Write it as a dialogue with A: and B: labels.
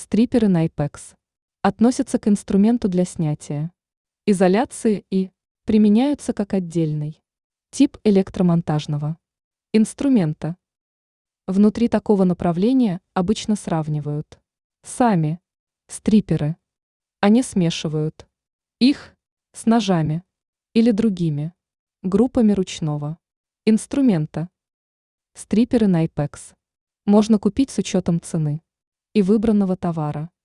A: Стриперы Найпекс относятся к инструменту для снятия изоляции и применяются как отдельный тип электромонтажного инструмента. Внутри такого направления обычно сравнивают сами стриперы, а не смешивают их с ножами или другими группами ручного инструмента. Стриперы Найпекс можно купить с учетом цены и выбранного товара.